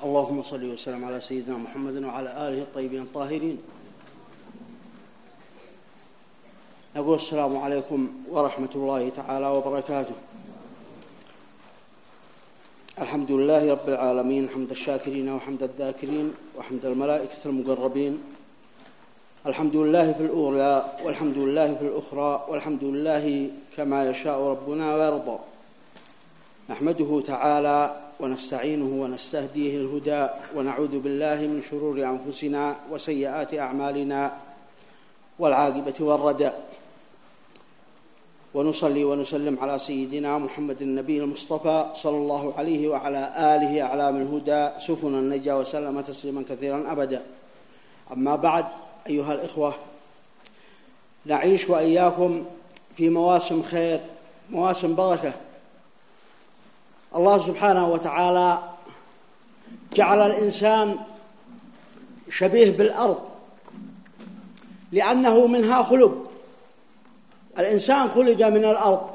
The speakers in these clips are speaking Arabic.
اللهم صل وسلم على سيدنا محمد وعلى آله الطيبين الطاهرين. نقول السلام عليكم ورحمة الله تعالى وبركاته. الحمد لله رب العالمين، حمد الشاكرين وحمد الذاكرين وحمد الملائكة المقربين. الحمد لله في الأولى والحمد لله في الأخرى والحمد لله كما يشاء ربنا ويرضى. نحمده تعالى ونستعينه ونستهديه الهدى، ونعوذ بالله من شرور أنفسنا وسيئات أعمالنا والعاقبة والردى. ونصلي ونسلم على سيدنا محمد النبي المصطفى صلى الله عليه وعلى آله أعلام الهدى سفن النجا، وسلم تسليما كثيرا أبدا. أما بعد، أيها الإخوة، نعيش وإياكم في مواسم خير، مواسم بركة. الله سبحانه وتعالى جعل الإنسان شبيه بالأرض لأنه منها خلق. الإنسان خلق من الأرض،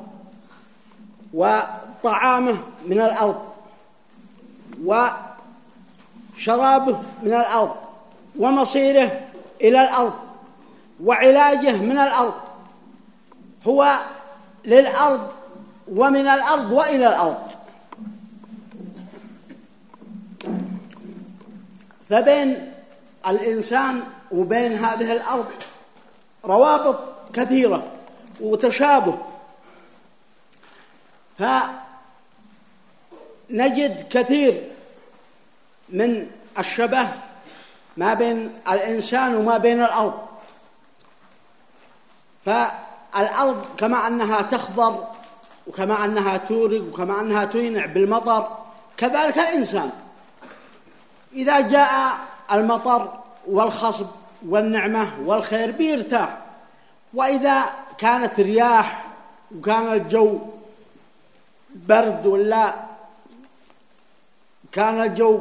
وطعامه من الأرض، وشرابه من الأرض، ومصيره إلى الأرض، وعلاجه من الأرض. هو للأرض ومن الأرض وإلى الأرض. فبين الإنسان وبين هذه الأرض روابط كثيرة وتشابه، فنجد كثير من الشبه ما بين الإنسان وما بين الأرض. فالأرض كما أنها تخضر، وكما أنها تورق، وكما أنها تينع بالمطر، كذلك الإنسان إذا جاء المطر والخصب والنعمة والخير بيرتاح. وإذا كانت رياح وكان الجو برد، ولا كان الجو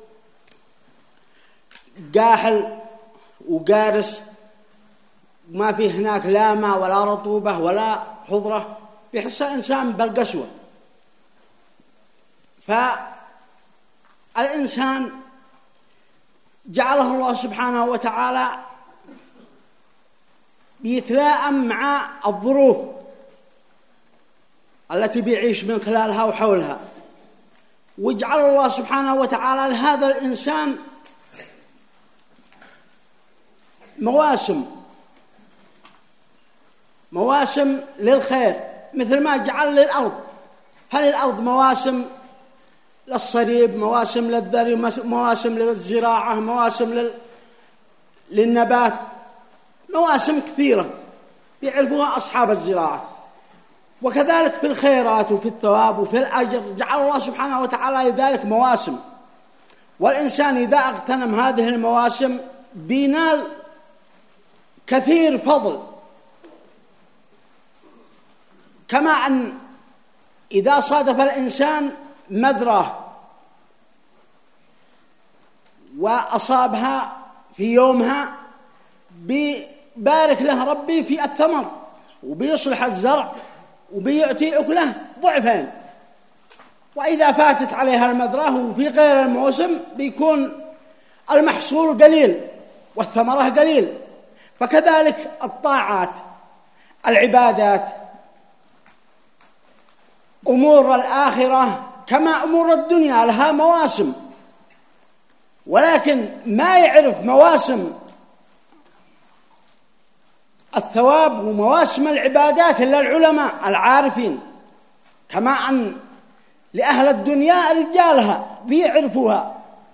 قاحل وقارس، ما فيه هناك لا ماء ولا رطوبة ولا خضرة، بيحس الإنسان بالقسوة. فالإنسان جعله الله سبحانه وتعالى بيتلائم مع الظروف التي بيعيش من خلالها وحولها. وجعل الله سبحانه وتعالى لهذا الإنسان مواسم للخير، مثل ما جعل للأرض. هل الأرض مواسم للصريب، مواسم للذري، مواسم للزراعة، مواسم للنبات، مواسم كثيرة يعرفوها أصحاب الزراعة. وكذلك في الخيرات وفي الثواب وفي الأجر جعل الله سبحانه وتعالى لذلك مواسم. والإنسان إذا اغتنم هذه المواسم بينال كثير فضل. كما أن إذا صادف الإنسان مذرة وأصابها في يومها بيبارك له ربي في الثمر، وبيصلح الزرع، وبيأتي أكله ضعفين. وإذا فاتت عليها المذرة وفي غير الموسم بيكون المحصول قليل والثمرة قليل. فكذلك الطاعات، العبادات، أمور الآخرة كما أمور الدنيا لها مواسم، ولكن ما يعرف مواسم الثواب ومواسم العبادات إلا العلماء العارفين. كما أن لأهل الدنيا رجالها بيعرفوها،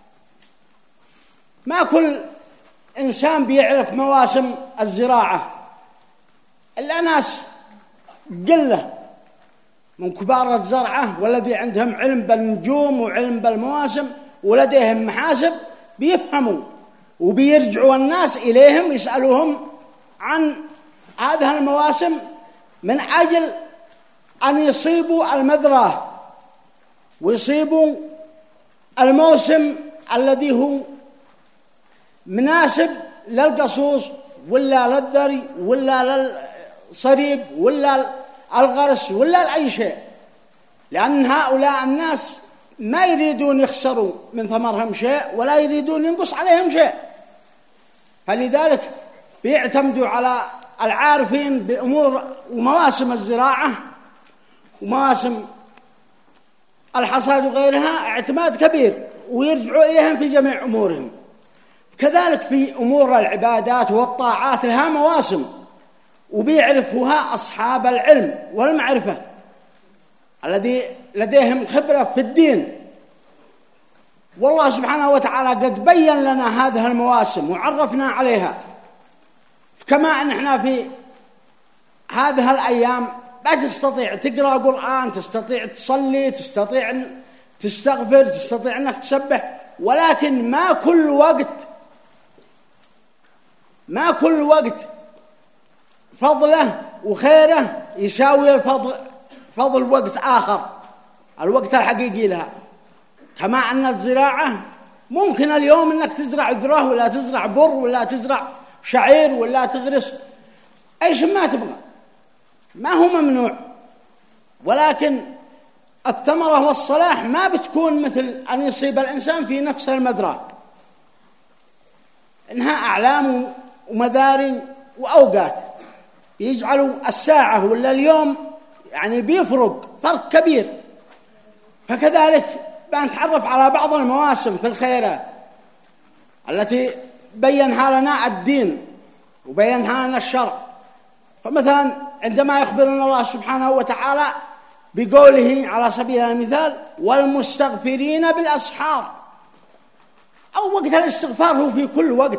ما كل إنسان بيعرف مواسم الزراعة إلا ناس قلة من كبار الزرعة، والذي عندهم علم بالنجوم وعلم بالمواسم ولديهم محاسب بيفهموا، وبيرجعوا الناس إليهم يسألوهم عن هذه المواسم من أجل أن يصيبوا المذرة ويصيبوا الموسم الذي هو مناسب للقصوص ولا للذري ولا للصريب ولا الغرس ولا لأي شيء. لأن هؤلاء الناس ما يريدون يخسروا من ثمرهم شيء ولا يريدون ينقص عليهم شيء، فلذلك بيعتمدوا على العارفين بأمور ومواسم الزراعة ومواسم الحصاد وغيرها اعتماد كبير، ويرجعوا إليهم في جميع أمورهم. كذلك في أمور العبادات والطاعات لها مواسم، وبيعرفها أصحاب العلم والمعرفة الذي لديهم خبرة في الدين. والله سبحانه وتعالى قد بين لنا هذه المواسم وعرفنا عليها، كما أن احنا في هذه الأيام ما تستطيع تقرأ قرآن، تستطيع تصلي، تستطيع تستغفر، تستطيع أنك تسبح، ولكن ما كل وقت فضله وخيره يساوي فضل وقت آخر، الوقت الحقيقي لها. كما أن الزراعة ممكن اليوم أنك تزرع ذرة ولا تزرع بر ولا تزرع شعير ولا تغرس أي شيء ما تبغى، ما هو ممنوع، ولكن الثمرة والصلاح ما بتكون مثل أن يصيب الإنسان في نفس المذرة، إنها أعلام ومذاري وأوقات، يجعلوا الساعة ولا اليوم يعني فرق كبير. فكذلك بنتعرف على بعض المواسم في الخيرات التي بينها لنا الدين وبينها لنا الشرع. فمثلا عندما يخبرنا الله سبحانه وتعالى بقوله على سبيل المثال والمستغفرين بالأسحار، أو وقت الاستغفار هو في كل وقت،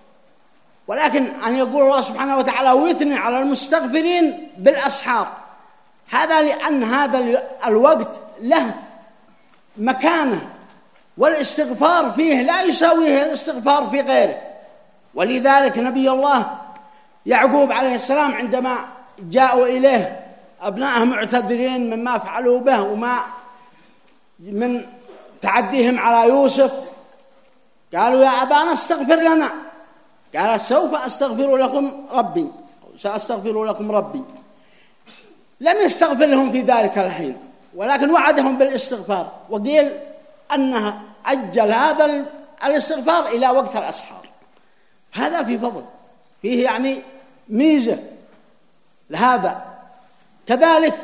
ولكن أن يقول الله سبحانه وتعالى ويثني على المستغفرين بالأسحار، هذا لأن هذا الوقت له مكانه، والاستغفار فيه لا يساويه الاستغفار في غيره. ولذلك نبي الله يعقوب عليه السلام عندما جاءوا إليه أبنائه معتذرين مما فعلوا به وما من تعديهم على يوسف، قالوا يا أبانا استغفر لنا، قال سوف أستغفر لكم ربي، سأستغفر لكم ربي. لم يستغفر لهم في ذلك الحين، ولكن وعدهم بالاستغفار، وقيل أنها أجل هذا الاستغفار إلى وقت الأسحار. هذا في فضل، فيه يعني ميزة لهذا. كذلك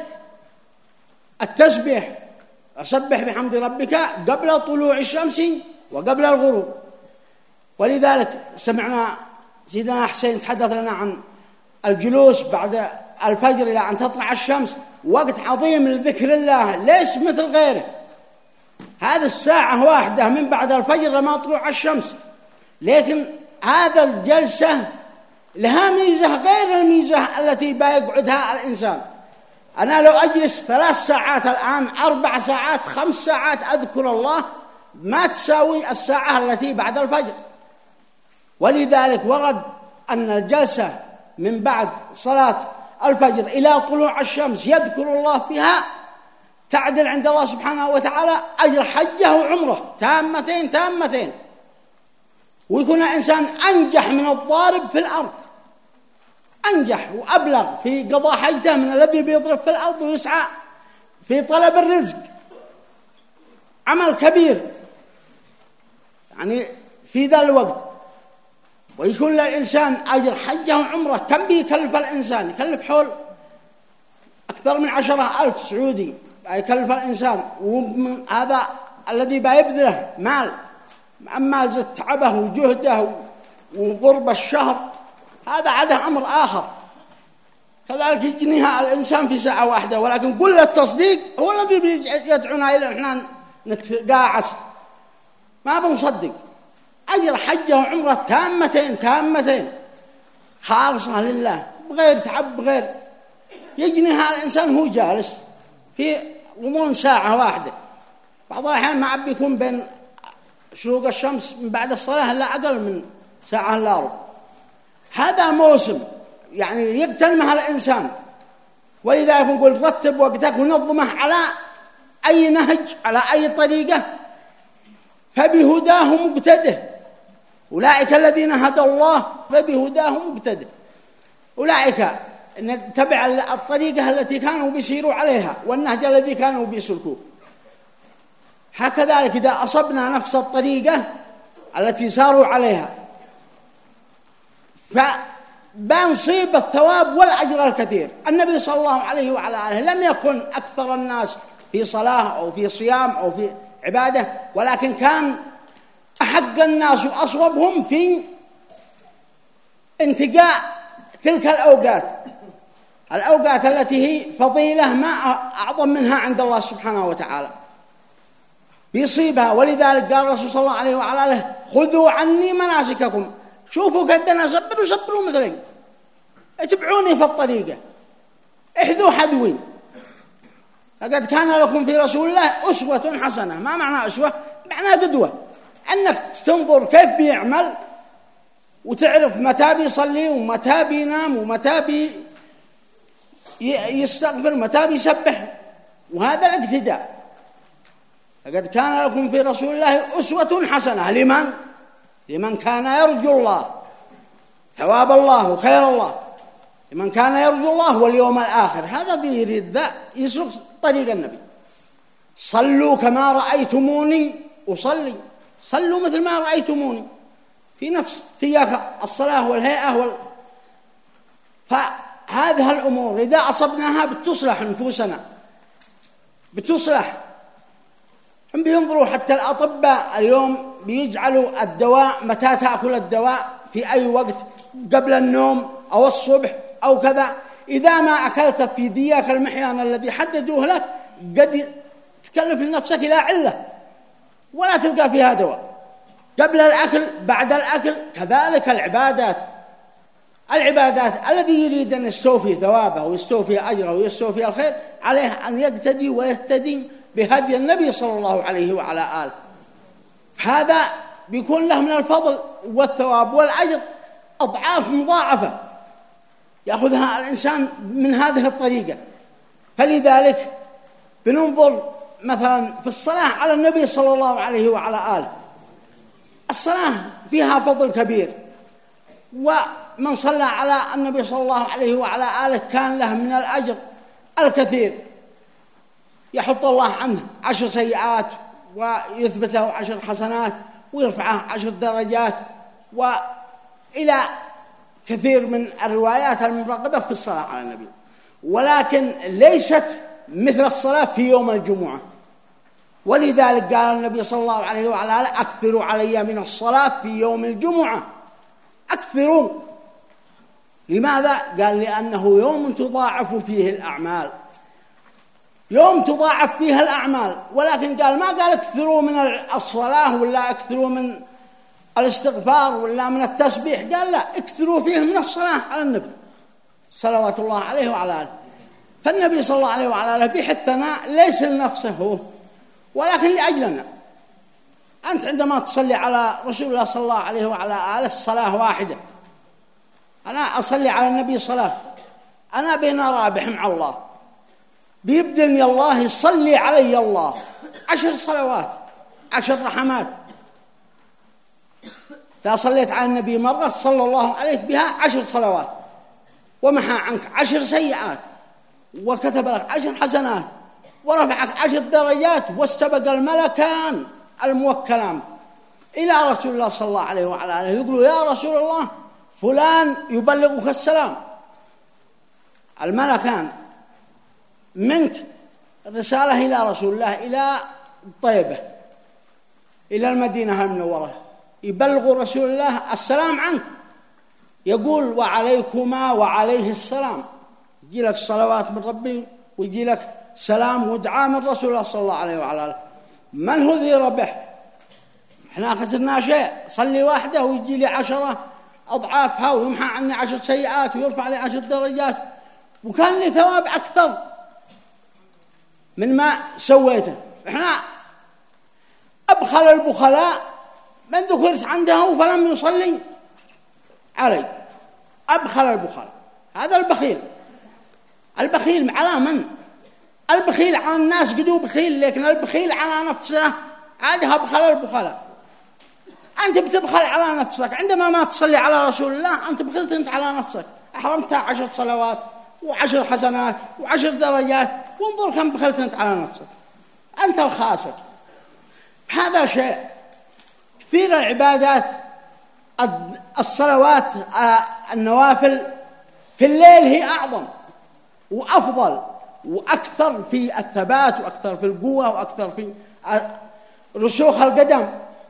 التسبيح، أسبح بحمد ربك قبل طلوع الشمس وقبل الغروب. ولذلك سمعنا سيدنا حسين يتحدث لنا عن الجلوس بعد الفجر إلى أن تطلع الشمس، وقت عظيم لذكر الله ليس مثل غيره. هذه الساعة واحدة من بعد الفجر لما طلوع الشمس، لكن هذا الجلسة لها ميزة غير الميزة التي بيقعدها الإنسان. أنا لو أجلس 3 ساعات الآن 4 ساعات 5 ساعات أذكر الله ما تساوي الساعة التي بعد الفجر. ولذلك ورد أن الجلسة من بعد صلاة الفجر إلى طلوع الشمس يذكر الله فيها تعدل عند الله سبحانه وتعالى أجر حجه وعمره تامتين، ويكون إنسان أنجح من الضارب في الأرض، أنجح وأبلغ في قضاء حجته من الذي بيضرب في الأرض ويسعى في طلب الرزق. عمل كبير يعني في ذا الوقت، ويكون للإنسان أجر حجه وعمره. كم بيكلف الإنسان؟ يكلف حول أكثر من 10,000 سعودي يكلف الإنسان، وهذا الذي بيبذله مال، أما زد تعبه وجهده وغرب الشهر هذا عاده أمر آخر. كذلك يجنيها الإنسان في ساعة واحدة، ولكن كل التصديق هو الذي يدعونا إلى أن نتقاعس، ما بنصدق. أجر حجه وعمره تامتين خالصة لله بغير تعب بغير يجنيها الإنسان هو جالس في غضون ساعة واحدة. بعض الأحيان ما بيكون بين شروق الشمس من بعد الصلاة لا أقل من ساعة إلا ربع. هذا موسم يعني يغتنمها الإنسان، ولذلك نقول رتب وقتك ونظمه على أي نهج على أي طريقة، فبهداه مقتده. أولئك الذين هدى الله فبهداه مقتده، أولئك نتبع الطريقة التي كانوا بيسيروا عليها والنهج الذي كانوا بيسلكوه. هكذلك إذا أصبنا نفس الطريقة التي ساروا عليها فبنصيب الثواب والأجر الكثير. النبي صلى الله عليه وعلى آله لم يكن أكثر الناس في صلاة أو في صيام أو في عبادة، ولكن كان أحق الناس وأصوبهم في انتقاء تلك الأوقات التي هي فضيلة ما أعظم منها عند الله سبحانه وتعالى بيصيبها. ولذلك قال الرسول صلى الله عليه وعلى آله خذوا عني مناسككم، شوفوا كيف أنا سبروا مثلي، اتبعوني في الطريقة، احذوا حذوي، لقد كان لكم في رسول الله أسوة حسنة. ما معنى أسوة؟ معنى قدوة، أنك تنظر كيف بيعمل وتعرف متى بيصلي ومتى بينام ومتى يستغفر ومتى بيسبح، وهذا الاقتداء. لقد كان لكم في رسول الله أسوة حسنة لمن كان يرجو الله ثواب الله وخير الله، لمن كان يرجو الله واليوم الآخر. هذا دي يريد ذا يسلك طريق النبي. صلوا كما رأيتموني أصلي، صلوا مثل ما رأيتموني، في نفس تياك الصلاة والهيئة فهذه الأمور إذا أصبناها بتصلح نفوسنا، بتصلح. هم بينظروا حتى الأطباء اليوم بيجعلوا الدواء متى تأكل الدواء في أي وقت، قبل النوم أو الصبح أو كذا. إذا ما أكلت في دياك المحيان الذي حددوه لك قد تكلف لنفسك إلى علة ولا تلقى فيها دواء. قبل الأكل بعد الأكل كذلك. العبادات الذي يريد أن يستوفي ثوابه ويستوفي أجره ويستوفي الخير عليه أن يقتدي ويهتدي بهدي النبي صلى الله عليه وعلى آله. هذا بيكون له من الفضل والثواب والأجر أضعاف مضاعفة يأخذها الإنسان من هذه الطريقة. فلذلك بننظر مثلا في الصلاة على النبي صلى الله عليه وعلى آله. الصلاة فيها فضل كبير، ومن صلى على النبي صلى الله عليه وعلى آله كان له من الأجر الكثير، يحط الله عنه 10 سيئات ويثبت له 10 حسنات ويرفعه 10 درجات، وإلى كثير من الروايات المرغبة في الصلاة على النبي. ولكن ليست مثل الصلاة في يوم الجمعة، ولذلك قال النبي صلى الله عليه وعلى آله أكثروا علي من الصلاة في يوم الجمعة، أكثروا. لماذا؟ قال لأنه يوم تضاعف فيه الأعمال، يوم تضاعف فيها الأعمال. ولكن قال ما قال اكثروا من الصلاة ولا اكثروا من الاستغفار ولا من التسبيح، قال لا، اكثروا فيه من الصلاة على النبي صلوات الله عليه وعلى آله. فالنبي صلى الله عليه وعلى آله بيحثنا ليس لنفسه هو ولكن لأجلنا. أنت عندما تصلي على رسول الله صلى الله عليه وعلى آله الصلاة واحدة، أنا أصلي على النبي صلاة، أنا بين رابح مع الله، بيبدلني الله يصلي علي الله 10 صلوات 10 رحمات. إذا صليت على النبي مرة صلى الله عليك بها 10 صلوات، ومحى عنك 10 سيئات، وكتب لك 10 حسنات، ورفعك 10 درجات، واستبق الملكان الموكلان إلى رسول الله صلى الله عليه وعلى آله يقولوا يا رسول الله فلان يبلغك السلام. الملكان منك رسالة إلى رسول الله إلى طيبة إلى المدينة المنورة، يبلغ رسول الله السلام عنك، يقول وعليكما وعليه السلام، يجي لك صلوات من ربي ويجي لك سلام ودعاء من رسول الله صلى الله عليه وعلى آله. من هو ذي ربح؟ احنا خسرنا شيء، صلي واحدة ويجي لي 10 أضعافها ويمحى عني 10 سيئات ويرفع لي 10 درجات، وكان لي ثواب أكثر من ما سويته. احنا أبخل البخلاء من ذكرت عنده فلم يصلي علي، أبخل البخلاء. هذا البخيل على من؟ البخيل على الناس قدوا بخيل، لكن البخيل على نفسه عادها أبخل البخلاء. أنت بتبخل على نفسك عندما ما تصلي على رسول الله، أنت بخلت أنت على نفسك، أحرمتها 10 صلوات و10 حسنات و10 درجات، وانظر كم بخلت أنت على نفسك، أنت الخاسر. هذا شيء. كثير العبادات الصلوات النوافل في الليل هي أعظم وأفضل وأكثر في الثبات وأكثر في القوة وأكثر في رسوخ القدم.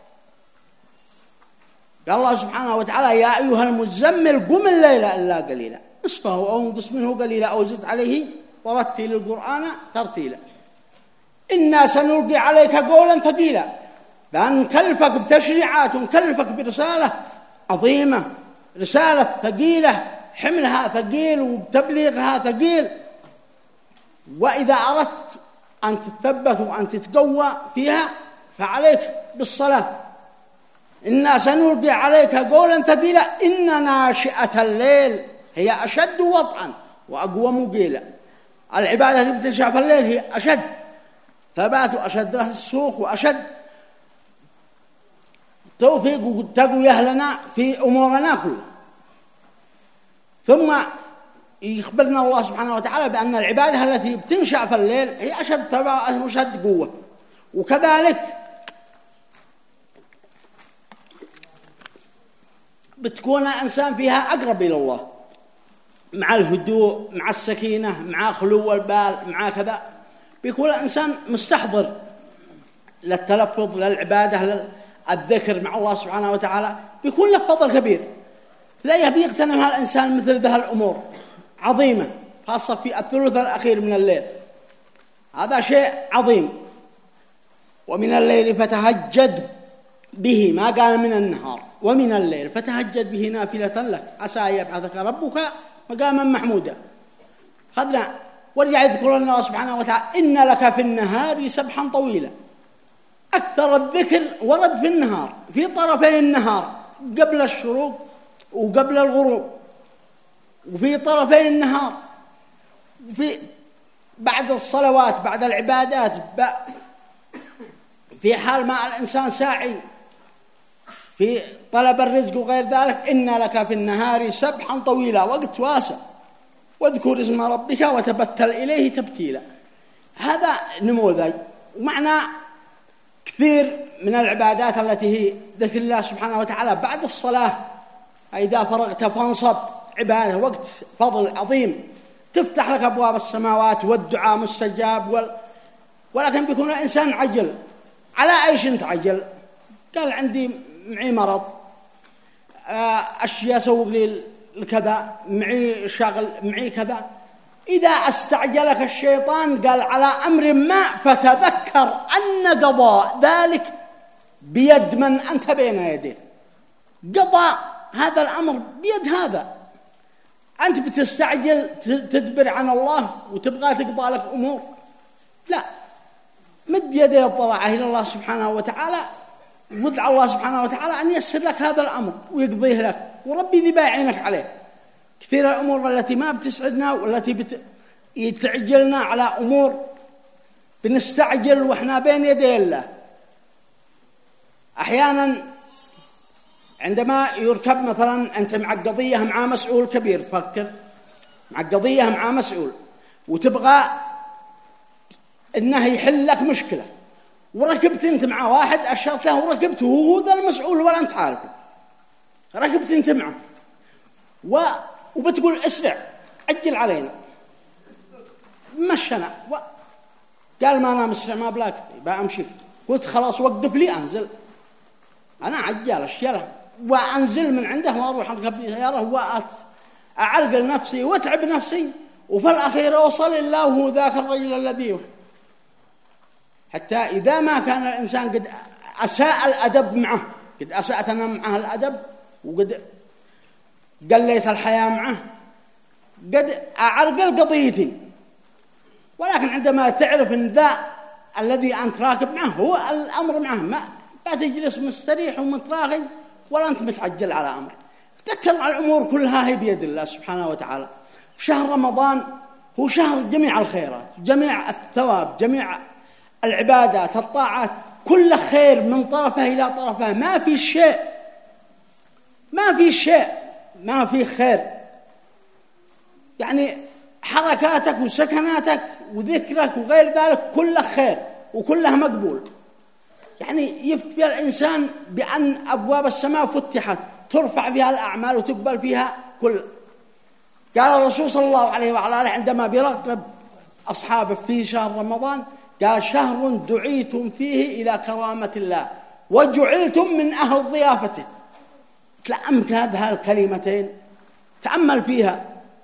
قال الله سبحانه وتعالى: يا أيها المزمل قم الليل إلا قليلا نصفه أو انقص منه قليلا أو زد عليه ورتل القرآن ترتيلا إنا سنلقي عليك قولا ثقيلا. بأن نكلفك بتشريعات ونكلفك برسالة عظيمة، رسالة ثقيلة، حملها ثقيل وتبليغها ثقيل. وإذا أردت أن تثبت وأن تتقوى فيها فعليك بالصلاة. إنا سنلقي عليك قولا ثقيلا إن ناشئة الليل هي أشد وطئا وأقوم قيلا. العبادة اللي بتنشأ في الليل هي أشد ثبات وأشد رسوخ وأشد توفيق وتقوية لنا في أمورنا كلها. ثم يخبرنا الله سبحانه وتعالى بأن العبادة التي بتنشأ في الليل هي أشد ثبات وأشد قوة، وكذلك بتكون الإنسان فيها أقرب إلى الله مع الهدوء، مع السكينة، مع خلو البال، مع كذا. بيكون الإنسان مستحضر للتلفظ، للعبادة، للذكر مع الله سبحانه وتعالى، بيكون له فضل كبير. لا بيغتنمها الإنسان مثل ذا الأمور عظيمة، خاصة في الثلث الأخير من الليل. هذا شيء عظيم. ومن الليل فتهجد به، ما قال من النهار، ومن الليل فتهجد به نافلة لك عسى أن يبعثك ربك مقاما محمودا. خذنا ورجع يذكر لنا الله سبحانه وتعالى: إن لك في النهار سبحا طويلا. أكثر الذكر ورد في النهار، في طرفي النهار، قبل الشروق وقبل الغروب، وفي طرفي النهار، وفي بعد الصلوات، بعد العبادات، في حال ما الإنسان ساعي في طلب الرزق وغير ذلك. إن لك في النهار سبحا طويلا، وقت واسع، واذكر اسم ربك وتبتل إليه تبتيلا. هذا نموذج. ومعنى كثير من العبادات التي هي ذكر الله سبحانه وتعالى بعد الصلاة، إذا فرغت فانصب، عبادة وقت فضل عظيم، تفتح لك أبواب السماوات والدعاء مستجاب. ولكن بيكون الإنسان عجل. على أيش أنت عجل؟ قال: عندي معي مرض، أشياء سوق لي الكذا، معي شغل، معي كذا. إذا استعجلك الشيطان قال على أمر ما فتذكر أن قضاء ذلك بيد من أنت بين يديه. قضاء هذا الأمر بيد هذا. أنت بتستعجل تدبر عن الله وتبغى تقضى لك أمور، لا، مد يدي الضراعة إلى الله سبحانه وتعالى، وادعى الله سبحانه وتعالى أن ييسر لك هذا الأمر ويقضيه لك، وربي ذي بايعينك عليه. كثير الأمور التي ما بتسعدنا والتي تعجلنا على أمور بنستعجل وإحنا بين يدي الله. أحيانا عندما يركب مثلا أنت مع قضية مع مسؤول كبير، فكر مع قضية مع مسؤول وتبغى إنه يحل لك مشكلة، وركبت أنت مع واحد أشرت له وركبت وهو ذا المسؤول ولا أنت عارفه، ركبت أنت معه وبتقول اسرع عجل علينا، مشنا قال ما أنا مسرع ما بلاك بأمشيك. قلت خلاص وقف لي أنزل، أنا عجال الشيلة وأنزل من عنده وأروح أركب سيارة وأعرقل نفسي وأتعب نفسي، وفي الأخير أوصل إلا وهو ذاك الرجل الذي حتى إذا ما كان الإنسان قد أساء الأدب معه، قد أسأت أنا معه الأدب وقد قليت الحياة معه، قد أعرقل قضيتي. ولكن عندما تعرف أن ذا الذي أنت راكب معه هو الأمر معه، ما تجلس مستريح ومتراغي ولا أنت متعجل على أمر. تذكر الأمور كلها هي بيد الله سبحانه وتعالى. في شهر رمضان هو شهر جميع الخيرات، جميع الثواب، جميع العبادات، الطاعات، كل خير من طرفه إلى طرفه، ما في شيء ما في خير. يعني حركاتك وسكناتك وذكرك وغير ذلك كله خير وكله مقبول. يعني يفتي الإنسان بأن أبواب السماء فتحت ترفع فيها الأعمال وتقبل فيها كل. قال الرسول صلى الله عليه وعلى آله عندما بيرغب أصحابه في شهر رمضان قال: شهر دعيتم فيه إلى كرامة الله وجعلتم من أهل ضيافته. تأمل هذه الكلمتين، تأمل فيها.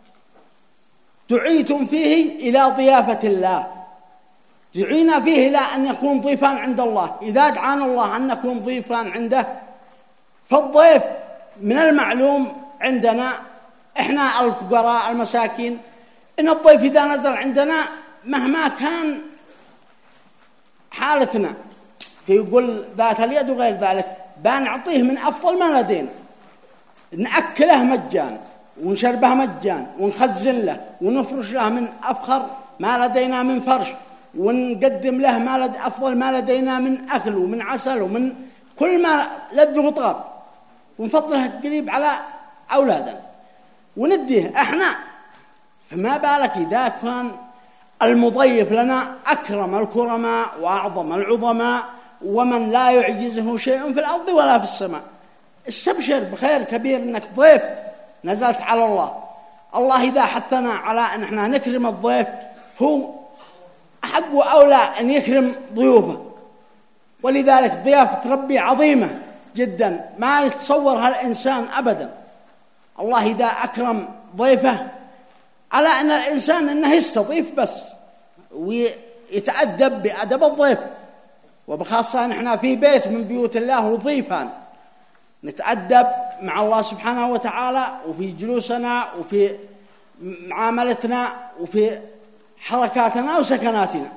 دعيتم فيه إلى ضيافة الله، دعينا فيه إلى أن نكون ضيفا عند الله. إذا دعانا الله أن نكون ضيفا عنده، فالضيف من المعلوم عندنا إحنا الفقراء المساكين إن الضيف إذا نزل عندنا مهما كان حالتنا، يقول ذات اليد وغير ذلك، بنعطيه من أفضل ما لدينا، نأكله مجان ونشربه مجان ونخزن له ونفرش له من أفخر ما لدينا من فرش، ونقدم له أفضل ما لدينا من أكل ومن عسل ومن كل ما لذ وطاب، ونفضله قريب على أولادنا ونديه إحنا. فما بالك إذا كان المضيف لنا أكرم الكرماء وأعظم العظماء ومن لا يعجزه شيء في الأرض ولا في السماء. استبشر بخير كبير إنك ضيف نزلت على الله. الله إذا حثنا على أن احنا نكرم الضيف هو أحق وأولى أن يكرم ضيوفه. ولذلك ضيافة ربي عظيمة جدا ما يتصورها الإنسان أبدا. الله إذا أكرم ضيفه على أن الإنسان أنه يستضيف بس ويتأدب بأدب الضيف، وبخاصة نحن في بيت من بيوت الله وضيفان نتأدب مع الله سبحانه وتعالى وفي جلوسنا وفي معاملتنا وفي حركاتنا وسكناتنا.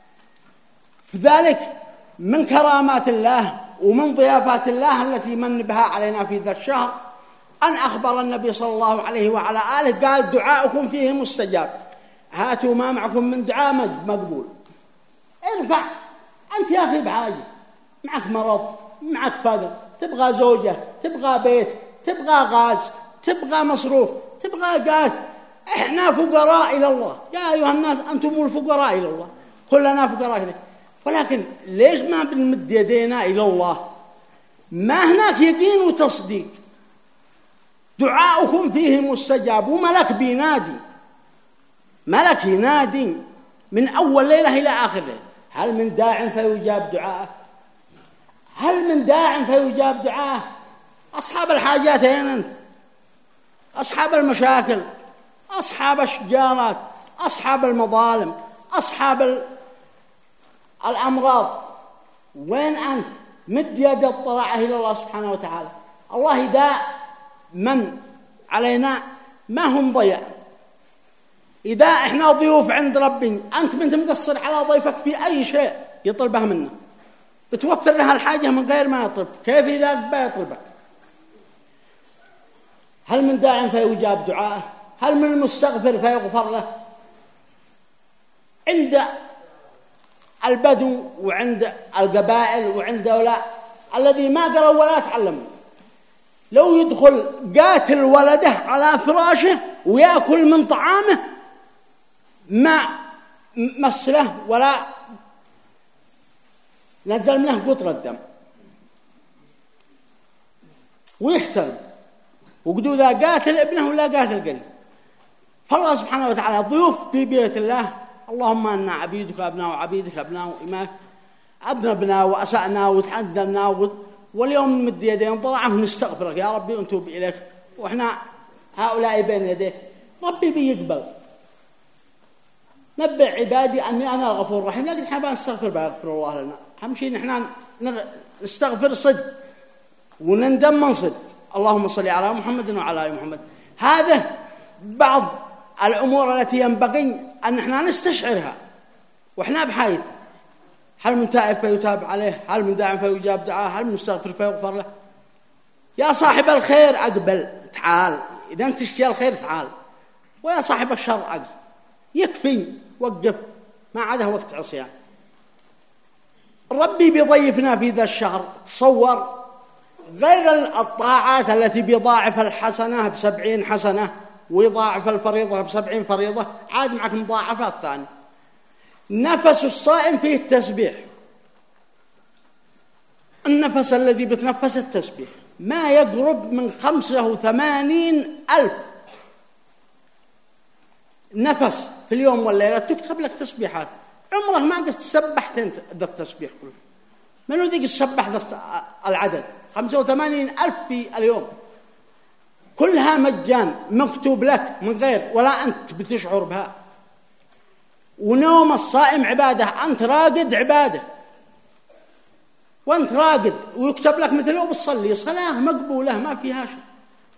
فذلك من كرامات الله ومن ضيافات الله التي من بها علينا في ذا الشهر أن أخبر النبي صلى الله عليه وعلى آله قال: دعاؤكم فيه مستجاب، هاتوا ما معكم من دعاء مقبول. ارفع أنت يا أخي بحاجة، معك مرض، معك فقر، تبغى زوجة، تبغى بيت، تبغى غاز، تبغى مصروف، تبغى قات. إحنا فقراء إلى الله يا أيها الناس، أنتم الفقراء إلى الله، كلنا فقراء كذا. ولكن ليش ما بنمد يدينا إلى الله؟ ما هناك يقين وتصديق. دعاؤكم فيه مستجاب. وملك بينادي، ملك ينادي من أول ليلة إلى آخر ليلة: هل من داع فيجاب دعاءه؟ هل من داع فيجاب دعاءه؟ أصحاب الحاجات أين أنت؟ أصحاب المشاكل، أصحاب الشجارات، أصحاب المظالم، أصحاب الأمراض، وين أنت؟ مد يد الطلعة إلى الله سبحانه وتعالى. الله إذا من علينا ما هم ضيع. إذا إحنا ضيوف عند ربي أنت من مقصر على ضيفك في أي شيء يطلبه منه، بتوفر لها الحاجة من غير ما يطلب. كيف إذا بيطلبك؟ هل من داع فيجاب دعاءه؟ هل من المستغفر فيغفر له؟ عند البدو وعند القبائل وعند أولاء الذي ما قرأوا ولا تعلموا، لو يدخل قاتل ولده على فراشه ويأكل من طعامه ما مسله ولا نزل منه قطرة دم ويحترم، وقدو ذا قاتل ابنه ولا قاتل قريب. فالله سبحانه وتعالى ضيوف في بيت الله. اللهم أنا عبيدك أبناء وعبيدك أبناء إماك، أذنبنا وأسأنا وتعدلنا، واليوم نمد يدين ضرعه نستغفرك يا ربي ونتوب إليك، وإحنا هؤلاء بين يديه. ربي بيقبل. نبع عبادي أني أنا الغفور الرحيم. لكن إحنا بنستغفر بيغفر الله لنا. أهم شيء نحن نستغفر صدق ونندم من صدق. اللهم صل على محمد وعلى آل محمد. هذا بعض الأمور التي ينبغي أن نحن نستشعرها وإحنا بحاجة. هل من تائب فيتاب عليه؟ هل من داع فيجاب دعاه؟ هل من مستغفر فيغفر له؟ يا صاحب الخير أقبل تعال، إذا أنت تشتهي الخير تعال، ويا صاحب الشر أقز يكفي وقف، ما عاده وقت عصيان. ربي بيضيفنا في ذا الشهر. تصور غير الطاعات التي بيضاعف الحسنة ب70 حسنة ويضاعف الفريضة ب70 فريضة، عاد معك مضاعفات ثانية. نفس الصائم فيه التسبيح، النفس الذي بتنفس التسبيح ما يقرب من 85,000 نفس في اليوم والليلة تكتب لك تسبيحات. عمرك ما قد سبحت أنت ذا التسبيح كله، من وديك السبح العدد 85,000 في اليوم، كلها مجان مكتوب لك من غير ولا أنت بتشعر بها. ونوم الصائم عبادة، أنت راقد عبادة، وأنت راقد ويكتب لك مثل لو بتصلي صلاة مقبولة ما فيها شيء.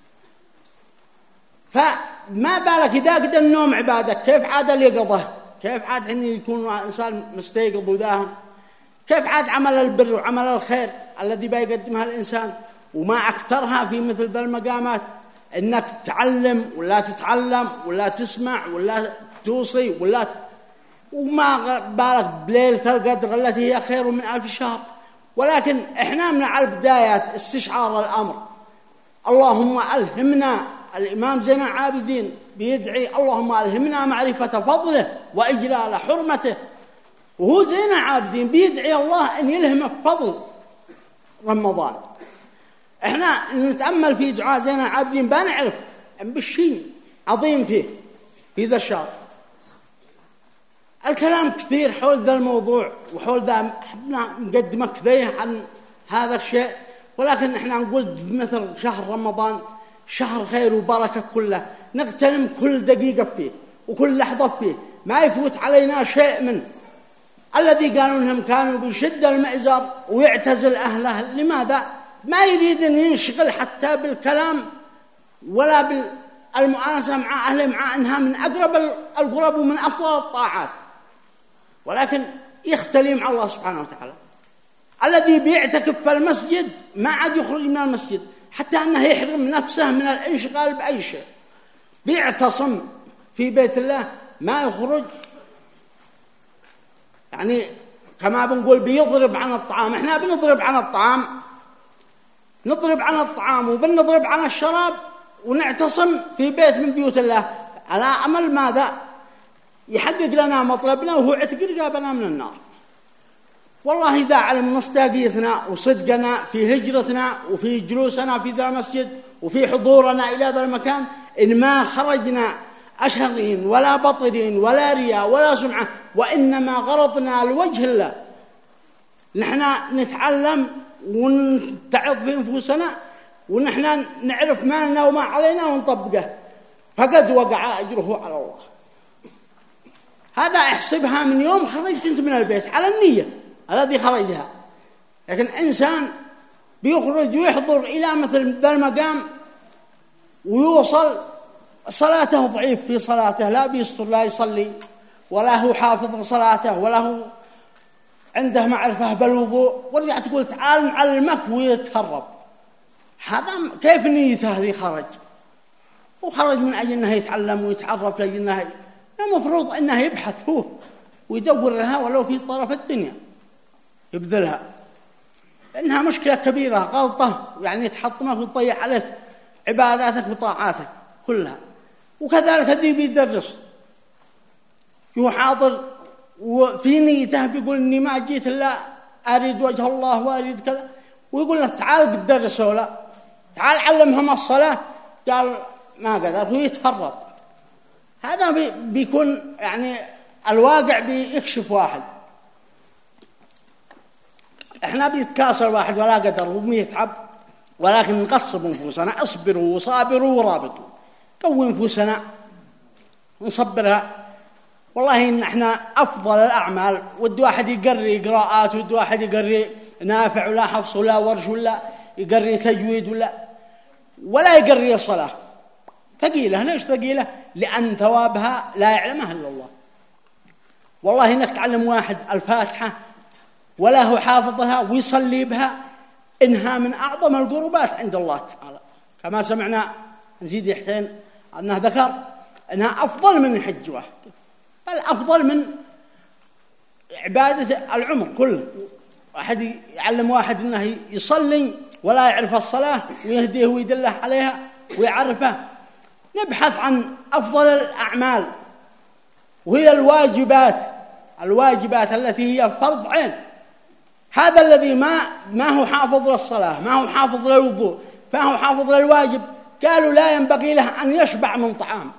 فما بالك إذا قد النوم عبادة، كيف عاد اليقظة؟ كيف عاد أن يكون إنسان مستيقظ وذاهن؟ كيف عاد عمل البر وعمل الخير الذي بيقدمها الإنسان؟ وما أكثرها في مثل ذا المقامات، إنك تعلم ولا تتعلم ولا تسمع ولا توصي وما بالك بليلة القدر التي هي خير من 1000 شهر. ولكن إحنا من على البدايات استشعار الأمر. اللهم ألهمنا، الإمام زين العابدين بيدعي اللهم ألهمنا معرفة فضله وإجلال حرمته، وهو زين العابدين بيدعي الله أن يلهمه فضل رمضان. إحنا نتأمل في دعاء زين العابدين بنعرف أن بالشيء عظيم في ذا الشهر. الكلام كثير حول ذا الموضوع وحول ذا، حبنا نقدمه كذيه عن هذا الشيء، ولكن إحنا نقول مثل شهر رمضان شهر خير وبركة كله، نغتنم كل دقيقة فيه وكل لحظة فيه، ما يفوت علينا شيء منه. الذي قالوا انهم كانوا بشد المئزر ويعتزل اهله، لماذا؟ ما يريد ان ينشغل حتى بالكلام ولا بالمؤانسه مع اهله، مع انها من اقرب القرب ومن افضل الطاعات، ولكن يختلي مع الله سبحانه وتعالى. الذي بيعتكف في المسجد ما عاد يخرج من المسجد، حتى انه يحرم نفسه من الانشغال باي شيء، بيعتصم في بيت الله ما يخرج. يعني كما بنقول بيضرب عن الطعام، احنا بنضرب عن الطعام، نضرب عن الطعام وبنضرب عن الشراب، ونعتصم في بيت من بيوت الله على أمل ماذا؟ يحقق لنا مطلبنا وهو عتق رقابنا من النار. والله إذا علم مصداقيتنا وصدقنا في هجرتنا وفي جلوسنا في ذا المسجد وفي حضورنا إلى ذا المكان، إن ما خرجنا أشهرين ولا بطرين ولا رياء ولا سمعة، وإنما غرضنا لوجه الله، نحن نتعلم ونتعظ في أنفسنا ونحن نعرف ما لنا وما علينا ونطبقه، فقد وقع أجره على الله. هذا احسبها من يوم خرجت أنت من البيت على النية الذي خرجها. لكن إنسان بيخرج ويحضر إلى مثل ذا المقام ويوصل صلاته ضعيف في صلاته، لا بيستر لا يصلي ولا هو حافظ لصلاته ولا هو عنده معرفة بالوضوء، ورجع تقول تعال نعلمك ويتهرب. هذا كيف نيته هذه؟ خرج وخرج من أجل أنه يتعلم ويتعرف، لأجل أنه المفروض أنه يبحث هو ويدور لها ولو في طرف الدنيا يبذلها، لأنها مشكلة كبيرة، غلطة يعني تحطمك وتضيع عليك عباداتك وطاعاتك كلها. وكذلك الذي بيدرس هو حاضر وفي نيته بيقول إني ما جيت إلا أريد وجه الله وأريد كذا، ويقول له تعال بتدرس ولا تعال علمهم الصلاة، قال ما قدر ويتهرب. هذا بيكون يعني الواقع بيكشف واحد، احنا بيتكاسر واحد ولا قدر وبيتعب، ولكن نقصب أنفسنا، اصبروا وصابروا ورابطوا، قوي أنفسنا نصبرها. والله إن احنا أفضل الأعمال، ودي واحد يقري قراءات، ودي واحد يقري نافع ولا حفص ولا ورش ولا يقري تجويد ولا يقري صلاة ثقيلة. ليش ثقيلة؟ لأن ثوابها لا يعلمها إلا الله. والله إنك تعلم واحد الفاتحة ولا هو حافظ لها ويصلي بها، إنها من أعظم القربات عند الله تعالى، كما سمعنا نزيد يحسين أنه ذكر أنها أفضل من حج واحد، بل أفضل من عبادة العمر كله. واحد يعلم واحد أنه يصلي ولا يعرف الصلاة ويهديه ويدله عليها ويعرفه. نبحث عن أفضل الأعمال وهي الواجبات التي هي فرض عين، هذا الذي ما هو حافظ للصلاة، ما هو حافظ للوضوء، ما هو حافظ للواجب، قالوا لا ينبغي له أن يشبع من طعام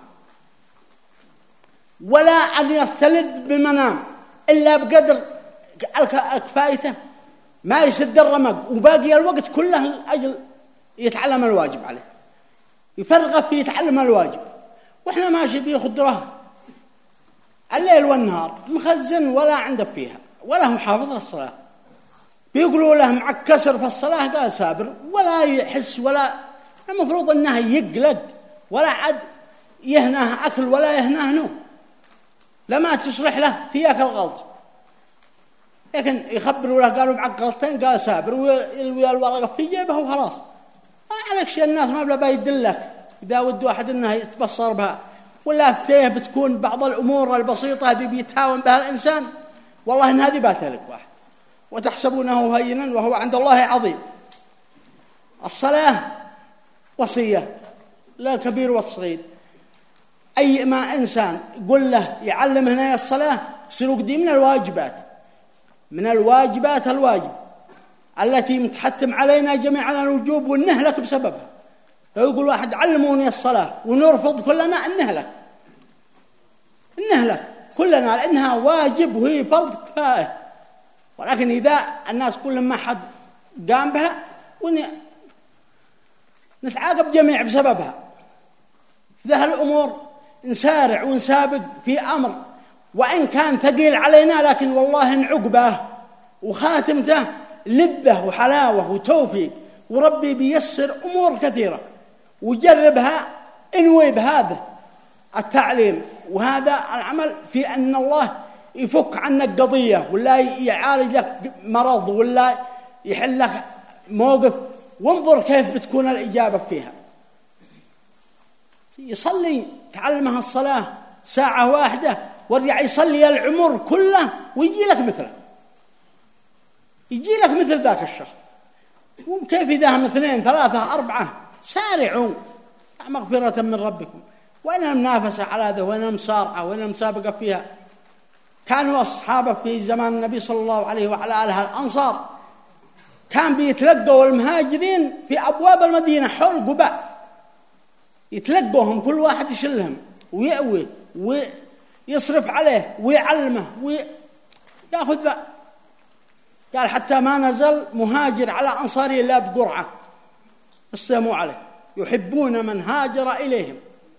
ولا أن يستلذ بمنام إلا بقدر كفايته، ما يسد الرمق، وباقي الوقت كله لأجل يتعلم الواجب عليه، يفرغ في يتعلم الواجب. وإحنا ماشي بيه خضره الليل والنهار مخزن ولا عنده فيها ولا هو حافظ للصلاة. بيقولوا له معك كسر في الصلاة قال سابر، ولا يحس، ولا المفروض أنه يقلق، ولا عد يهناه أكل ولا يهناه نوم، لما تصلح له فيك الغلطة. لكن يخبروا له قالوا معك غلطتين قال سابر، ويلوي الورقة في جيبه وخلاص. ما عليك شيء، الناس ما بلا يدلك إذا ود واحد أنه يتبصر بها، ولا فتيه بتكون بعض الأمور البسيطة هذه بيتهاون بها الإنسان، والله إن هذه باتلك واحد وتحسبونه هينا وهو عند الله عظيم. الصلاة وصية للكبير والصغير. أي ما إنسان قل له يعلم هنا الصلاة سلوك دي من الواجبات، من الواجبات الواجب التي متحتم علينا جميعا الوجوب والنهلك بسببها. لو يقول واحد علموني الصلاة ونرفض كلنا النهلك كلنا، لأنها واجب وهي فرض كفاية. ولكن إذا الناس كل ما حد قام بها نتعاقب جميع بسببها. ذا الأمور نسارع ونسابق في أمر وإن كان ثقيل علينا، لكن والله إن عقبه وخاتمته لذة وحلاوة وتوفيق، وربي بيسر أمور كثيرة وجربها انوي بهذا التعليم وهذا العمل في أن الله يفك عنك قضية ولا يعالج لك مرض ولا يحل لك موقف، وانظر كيف بتكون الإجابة فيها. يصلي تعلمها الصلاة ساعة واحدة وارجع يصلي العمر كله ويجي لك مثله، يجي لك مثل ذاك الشخص. وكيف إذا هم 2 3 4 سارعوا مغفرة من ربكم. وين المنافسة على هذا، وين المصارعة، وين المسابقة فيها؟ كانوا الصحابة في زمان النبي صلى الله عليه وعلى آله الأنصار كان بيتلقوا المهاجرين في أبواب المدينة حول قباء، يتلقوهم كل واحد يشلهم ويأوي ويصرف عليه ويعلمه ويأخذ بقى. قال حتى ما نزل مهاجر على أنصاري إلا بقرعة السلام عليه، يحبون من هاجر إليهم.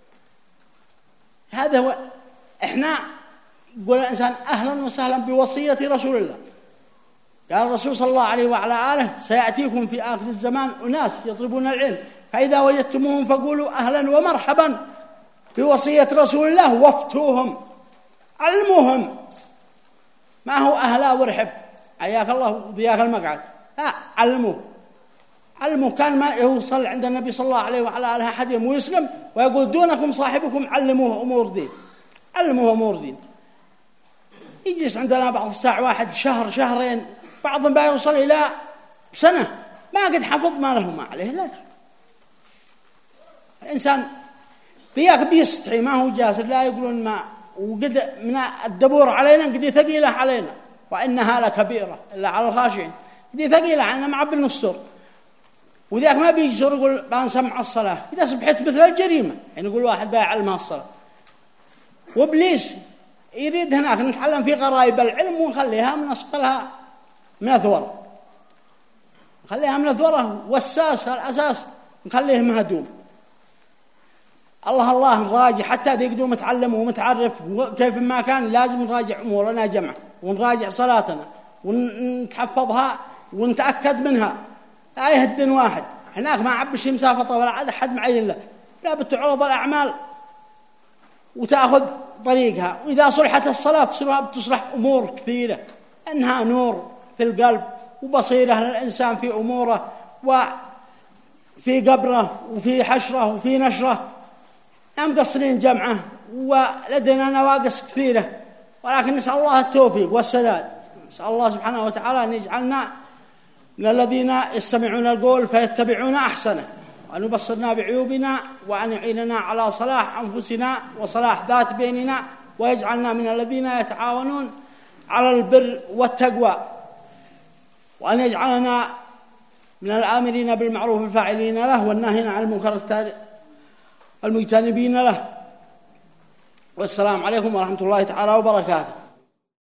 هذا هو. إحنا يقول الإنسان أهلا وسهلا بوصية رسول الله. قال الرسول صلى الله عليه وعلى آله سيأتيكم في آخر الزمان أناس يطلبون العلم، فإذا وجدتموهم فقولوا أهلا ومرحبا بوصية رسول الله وافتوهم، علموهم. ما هو أهلا ورحب حياك الله وضياك المقعد، لا، علموه. كان ما يوصل عند النبي صلى الله عليه وعلى آله أحدهم ويسلم ويقول دونكم صاحبكم علموه أمور دين. يجلس عندنا بعض الساعة واحد شهر شهرين، بعضهم بقى يوصل إلى سنة ما قد حفظ ما له ما عليه. ليش؟ الإنسان ضياك بيستحي، ما هو جاسر. لا يقولون ما وقد من الدبور علينا قد ثقيلة علينا وإنها لكبيرة إلا على الخاشعين. قد ثقيلة علينا مع بالنستور، وذاك ما بيجسر يقول بنسمع الصلاة. إذا سبحت مثل الجريمة يعني يقول واحد بيعلمها الصلاة. وإبليس يريد هناك نتعلم في غرائب العلم ونخليها من أسفلها من الثورة، نخليها من الثورة الأساس نخليه مهدوم. الله نراجع حتى ذي قدوم متعلم ومتعرف كيف ما كان. لازم نراجع أمورنا جمع ونراجع صلاتنا ونتحفظها ونتأكد منها. لا يهدن واحد هناك ما عبش مسافة ولا عاد أحد معين له، لا بتعرض الأعمال وتأخذ طريقها. وإذا صلحت الصلاة بتصلح أمور كثيرة، أنها نور في القلب وبصيرة للإنسان في أموره وفي قبره وفي حشره وفي نشره. مقصرين جمعه ولدينا نواقص كثيرة، ولكن نسأل الله التوفيق والسداد. نسأل الله سبحانه وتعالى أن يجعلنا من الذين يستمعون القول فيتبعون أحسنه، وأن يبصرنا بعيوبنا، وأن يعيننا على صلاح أنفسنا وصلاح ذات بيننا، ويجعلنا من الذين يتعاونون على البر والتقوى. وأن يجعلنا من الآمرين بالمعروف الفاعلين له والناهين عن المنكر المجتنبين له. والسلام عليكم ورحمة الله تعالى وبركاته.